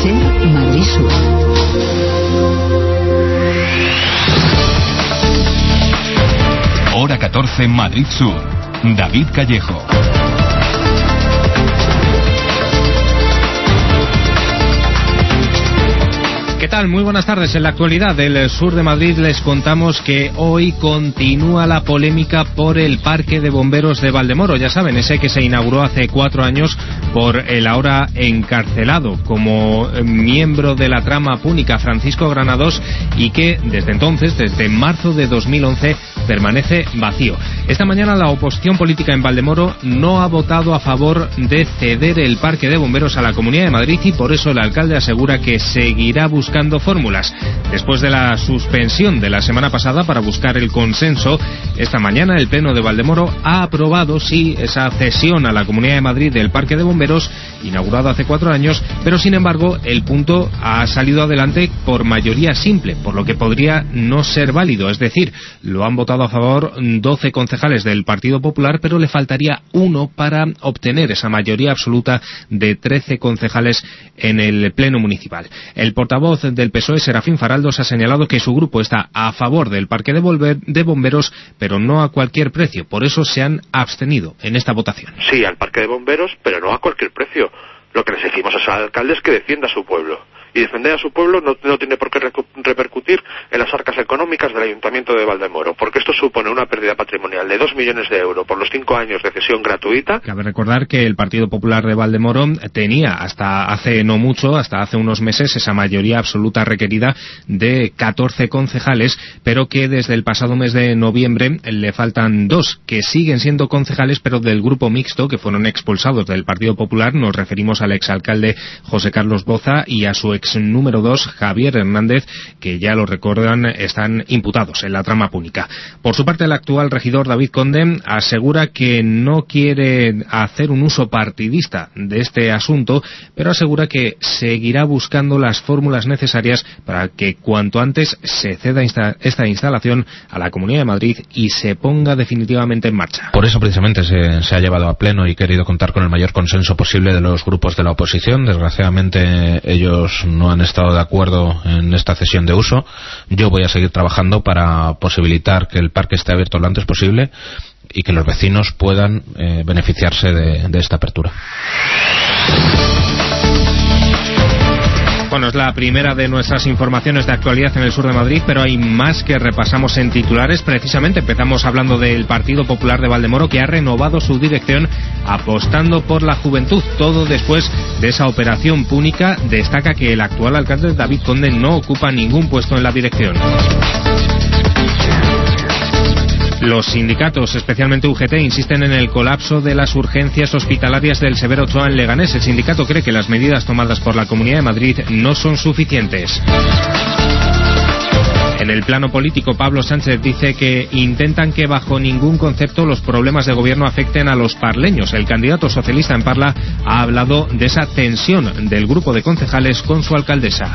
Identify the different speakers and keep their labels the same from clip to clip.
Speaker 1: SER Madrid Sur.
Speaker 2: Hora 14 Madrid Sur. David Callejo.
Speaker 3: ¿Qué tal? Muy buenas tardes. En la actualidad del sur de Madrid les contamos que hoy continúa la polémica por el Parque de Bomberos de Valdemoro. Ya saben, ese que se inauguró hace 4 años por el ahora encarcelado como miembro de la trama púnica Francisco Granados y que desde entonces, desde marzo de 2011, permanece vacío. Esta mañana la oposición política en Valdemoro no ha votado a favor de ceder el Parque de Bomberos a la Comunidad de Madrid y por eso el alcalde asegura que seguirá buscando fórmulas. Después de la suspensión de la semana pasada para buscar el consenso, esta mañana el Pleno de Valdemoro ha aprobado, sí, esa cesión a la Comunidad de Madrid del Parque de Bomberos, inaugurado hace 4 años, pero sin embargo el punto ha salido adelante por mayoría simple, por lo que podría no ser válido, es decir, lo han votado a favor 12 concejales del Partido Popular, pero le faltaría 1 para obtener esa mayoría absoluta de 13 concejales en el Pleno Municipal. El portavoz del PSOE, Serafín Faraldos, ha señalado que su grupo está a favor del Parque de Bomberos, pero no a cualquier precio. Por eso se han abstenido en esta votación.
Speaker 4: Sí, al Parque de Bomberos, pero no a cualquier precio. Lo que les decimos al alcalde es que defienda a su pueblo. Y defender a su pueblo no tiene por qué repercutir en las arcas económicas del Ayuntamiento de Valdemoro, porque esto supone una pérdida patrimonial de 2 millones de euros por los 5 años de cesión gratuita.
Speaker 3: Cabe recordar que el Partido Popular de Valdemoro tenía hasta hace no mucho, hasta hace unos meses, esa mayoría absoluta requerida de 14 concejales, pero que desde el pasado mes de noviembre le faltan 2 que siguen siendo concejales, pero del grupo mixto, que fueron expulsados del Partido Popular. Nos referimos al exalcalde José Carlos Boza y a su ex número 2, Javier Hernández, que ya lo recuerdan, están imputados en la trama púnica. Por su parte, el actual regidor David Conde asegura que no quiere hacer un uso partidista de este asunto, pero asegura que seguirá buscando las fórmulas necesarias para que cuanto antes se ceda esta instalación a la Comunidad de Madrid y se ponga definitivamente en marcha.
Speaker 5: Por eso precisamente se ha llevado a pleno y querido contar con el mayor consenso posible de los grupos de la oposición. Desgraciadamente ellos no han estado de acuerdo en esta cesión de uso. Yo voy a seguir trabajando para posibilitar que el parque esté abierto lo antes posible y que los vecinos puedan beneficiarse de esta apertura.
Speaker 3: Bueno, es la primera de nuestras informaciones de actualidad en el sur de Madrid, pero hay más que repasamos en titulares. Precisamente empezamos hablando del Partido Popular de Valdemoro, que ha renovado su dirección apostando por la juventud. Todo después de esa operación púnica. Destaca que el actual alcalde David Conde no ocupa ningún puesto en la dirección. Los sindicatos, especialmente UGT, insisten en el colapso de las urgencias hospitalarias del Severo Ochoa en Leganés. El sindicato cree que las medidas tomadas por la Comunidad de Madrid no son suficientes. En el plano político, Pablo Sánchez dice que intentan que bajo ningún concepto los problemas de gobierno afecten a los parleños. El candidato socialista en Parla ha hablado de esa tensión del grupo de concejales con su alcaldesa.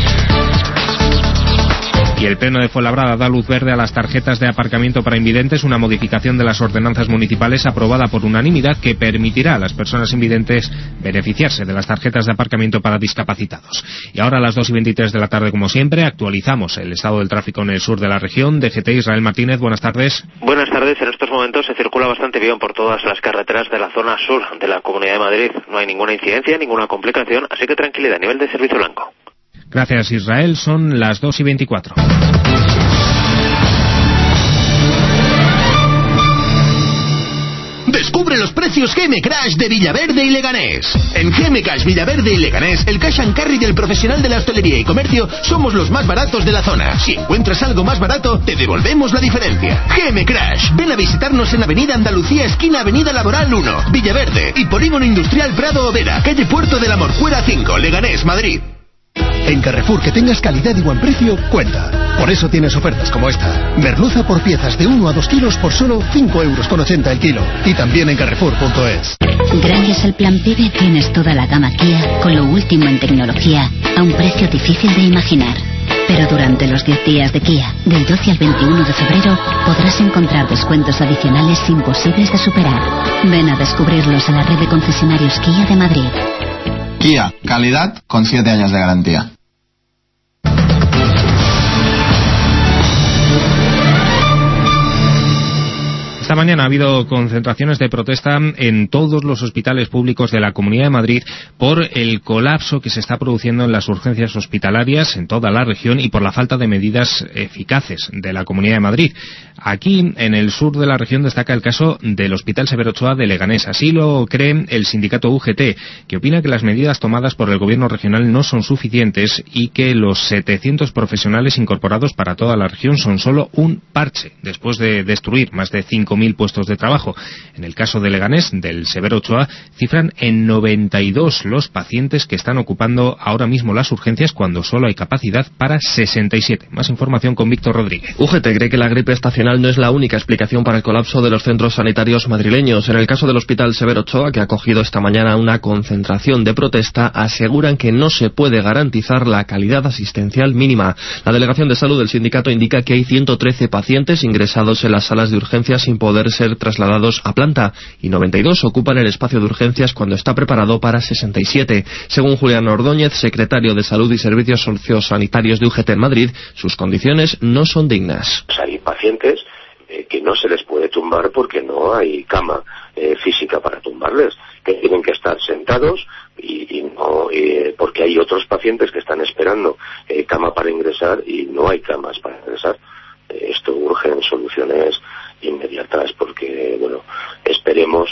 Speaker 3: Y el Pleno de Fuenlabrada da luz verde a las tarjetas de aparcamiento para invidentes, una modificación de las ordenanzas municipales aprobada por unanimidad que permitirá a las personas invidentes beneficiarse de las tarjetas de aparcamiento para discapacitados. Y ahora a las 2:23 de la tarde, como siempre, actualizamos el estado del tráfico en el sur de la región. DGT, Israel Martínez, buenas tardes.
Speaker 4: Buenas tardes. En estos momentos se circula bastante bien por todas las carreteras de la zona sur de la Comunidad de Madrid. No hay ninguna incidencia, ninguna complicación, así que tranquilidad a nivel de servicio blanco.
Speaker 3: Gracias, Israel. Son las 2:24.
Speaker 6: Descubre los precios GM Crash de Villaverde y Leganés. En GM Cash Villaverde y Leganés, el cash and carry del profesional de la hostelería y comercio, somos los más baratos de la zona. Si encuentras algo más barato, te devolvemos la diferencia. GM Crash. Ven a visitarnos en Avenida Andalucía, esquina Avenida Laboral 1, Villaverde, y Polígono Industrial Prado Overa, calle Puerto de la Morcuera 5, Leganés, Madrid. En Carrefour, que tengas calidad y buen precio, cuenta. Por eso tienes ofertas como esta. Merluza por piezas de 1 a 2 kilos por solo 5,80 € el kilo. Y también en Carrefour.es.
Speaker 7: Gracias al Plan PIBE tienes toda la gama Kia con lo último en tecnología a un precio difícil de imaginar. Pero durante los 10 días de Kia, del 12 al 21 de febrero, podrás encontrar descuentos adicionales imposibles de superar. Ven a descubrirlos a la red de concesionarios Kia de Madrid.
Speaker 1: Kia, calidad con 7 años de garantía.
Speaker 3: Esta mañana ha habido concentraciones de protesta en todos los hospitales públicos de la Comunidad de Madrid por el colapso que se está produciendo en las urgencias hospitalarias en toda la región y por la falta de medidas eficaces de la Comunidad de Madrid. Aquí, en el sur de la región, destaca el caso del Hospital Severo Ochoa de Leganés. Así lo cree el sindicato UGT, que opina que las medidas tomadas por el gobierno regional no son suficientes y que los 700 profesionales incorporados para toda la región son solo un parche, después de destruir más de 5.000 puestos de trabajo. En el caso de Leganés, del Severo Ochoa, cifran en 92 los pacientes que están ocupando ahora mismo las urgencias cuando solo hay capacidad para 67. Más información con Víctor Rodríguez.
Speaker 8: UGT cree que la gripe estacional no es la única explicación para el colapso de los centros sanitarios madrileños. En el caso del Hospital Severo Ochoa, que ha acogido esta mañana una concentración de protesta, aseguran que no se puede garantizar la calidad asistencial mínima. La Delegación de Salud del sindicato indica que hay 113 pacientes ingresados en las salas de urgencias sin poder ser trasladados a planta y 92 ocupan el espacio de urgencias cuando está preparado para 67. Según Julián Ordóñez, secretario de Salud y Servicios Sociosanitarios de UGT en Madrid, sus condiciones no son dignas.
Speaker 9: Hay pacientes que no se les puede tumbar porque no hay cama física para tumbarles, que tienen que estar sentados y no porque hay otros pacientes que están esperando cama para ingresar y no hay camas para ingresar. Esto urge en soluciones inmediatas porque, bueno, esperemos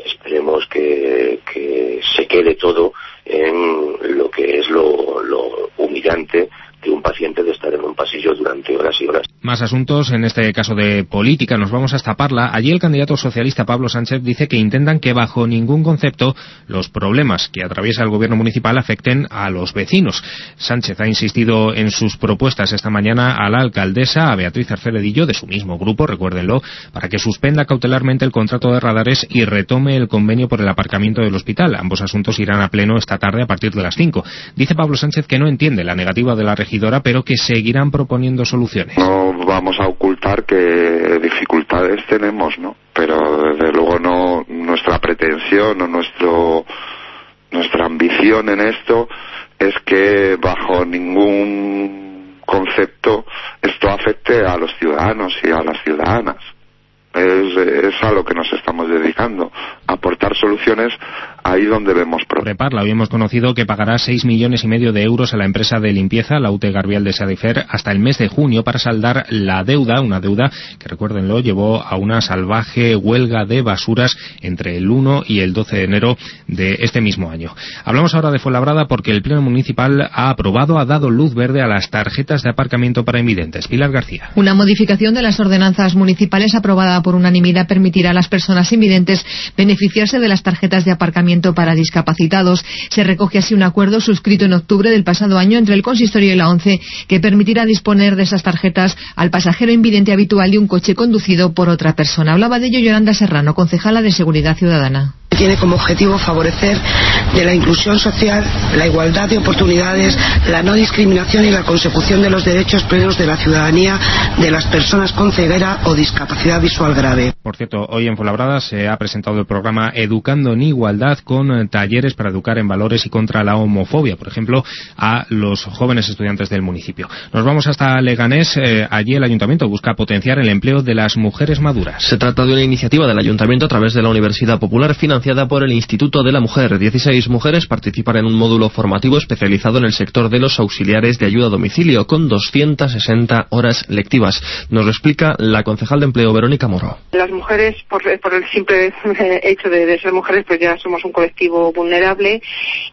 Speaker 9: que se quede todo en lo que es lo humillante de un paciente de estar en un pasillo durante horas y horas.
Speaker 3: Más asuntos, en este caso de política, nos vamos hasta Parla. Allí el candidato socialista Pablo Sánchez dice que intentan que bajo ningún concepto los problemas que atraviesa el gobierno municipal afecten a los vecinos. Sánchez ha insistido en sus propuestas esta mañana a la alcaldesa, a Beatriz Arceledillo, de su mismo grupo, recuérdenlo, para que suspenda cautelarmente el contrato de radares y retome el convenio por el aparcamiento del hospital. Ambos asuntos irán a pleno esta tarde a partir de las 5. Dice Pablo Sánchez que no entiende la negativa de la regidora, pero que seguirán proponiendo soluciones.
Speaker 10: No vamos a ocultar que dificultades tenemos, ¿no? Pero desde luego no nuestra pretensión o nuestra ambición en esto es que bajo ningún concepto esto afecte a los ciudadanos y a las ciudadanas. Es a lo que nos estamos dedicando, a aportar soluciones ahí donde vemos problemas.
Speaker 3: Parla, hoy hemos conocido que pagará 6,5 millones de euros a la empresa de limpieza, la UT Garbial de Sadefer, hasta el mes de junio para saldar la deuda, una deuda que, recuérdenlo, llevó a una salvaje huelga de basuras entre el 1 y el 12 de enero de este mismo año. Hablamos ahora de Fuenlabrada porque el Pleno Municipal ha dado luz verde a las tarjetas de aparcamiento para invidentes. Pilar García.
Speaker 11: Una modificación de las ordenanzas municipales aprobada por unanimidad permitirá a las personas invidentes beneficiarse de las tarjetas de aparcamiento para discapacitados. Se recoge así un acuerdo suscrito en octubre del pasado año entre el Consistorio y la ONCE que permitirá disponer de esas tarjetas al pasajero invidente habitual de un coche conducido por otra persona. Hablaba de ello Yolanda Serrano, concejala de Seguridad Ciudadana.
Speaker 12: Tiene como objetivo favorecer de la inclusión social, la igualdad de oportunidades, la no discriminación y la consecución de los derechos plenos de la ciudadanía de las personas con ceguera o discapacidad visual grave.
Speaker 3: Por cierto, hoy en Fuenlabrada se ha presentado el programa Educando en Igualdad con talleres para educar en valores y contra la homofobia, por ejemplo, a los jóvenes estudiantes del municipio. Nos vamos hasta Leganés. Allí el Ayuntamiento busca potenciar el empleo de las mujeres maduras.
Speaker 8: Se trata de una iniciativa del Ayuntamiento a través de la Universidad Popular financiada por el Instituto de la Mujer. 16 mujeres participan en un módulo formativo especializado en el sector de los auxiliares de ayuda a domicilio, con 260 horas lectivas. Nos lo explica la concejal de Empleo, Verónica Moro.
Speaker 13: Las mujeres, por el simple hecho de ser mujeres, pues ya somos un colectivo vulnerable,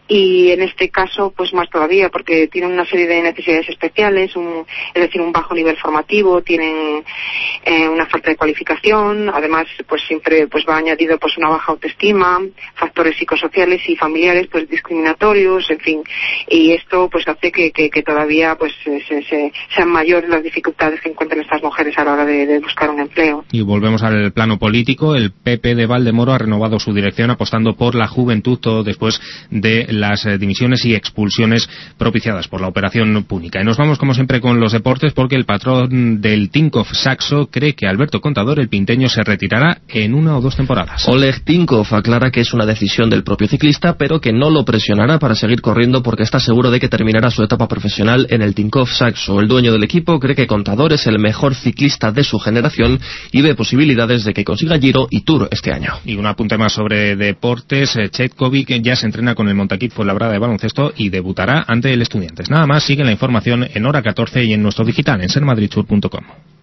Speaker 13: y en este caso, pues más todavía, porque tienen una serie de necesidades especiales, es decir, un bajo nivel formativo, tienen una falta de cualificación, además, pues siempre pues va añadido pues una baja autoestima, factores psicosociales y familiares pues discriminatorios, en fin, y esto pues hace que todavía pues sean mayores las dificultades que encuentran estas mujeres a la hora de buscar un empleo.
Speaker 3: Y volvemos al el plano político, el PP de Valdemoro ha renovado su dirección apostando por la juventud, todo después de las dimisiones y expulsiones propiciadas por la operación Púnica. Y nos vamos como siempre con los deportes, porque el patrón del Tinkoff Saxo cree que Alberto Contador, el pinteño, se retirará en 1 o 2 temporadas.
Speaker 8: Oleg Tinkoff aclara que es una decisión del propio ciclista, pero que no lo presionará para seguir corriendo porque está seguro de que terminará su etapa profesional en el Tinkoff Saxo. El dueño del equipo cree que Contador es el mejor ciclista de su generación y ve posibilidades de que consiga Giro y Tour este año.
Speaker 3: Y un apunte más sobre deportes. Chetkovic ya se entrena con el Montaquit Fuenlabrada de baloncesto y debutará ante el Estudiantes. Nada más, sigue la información en Hora 14 y en nuestro digital en sermadridsur.com.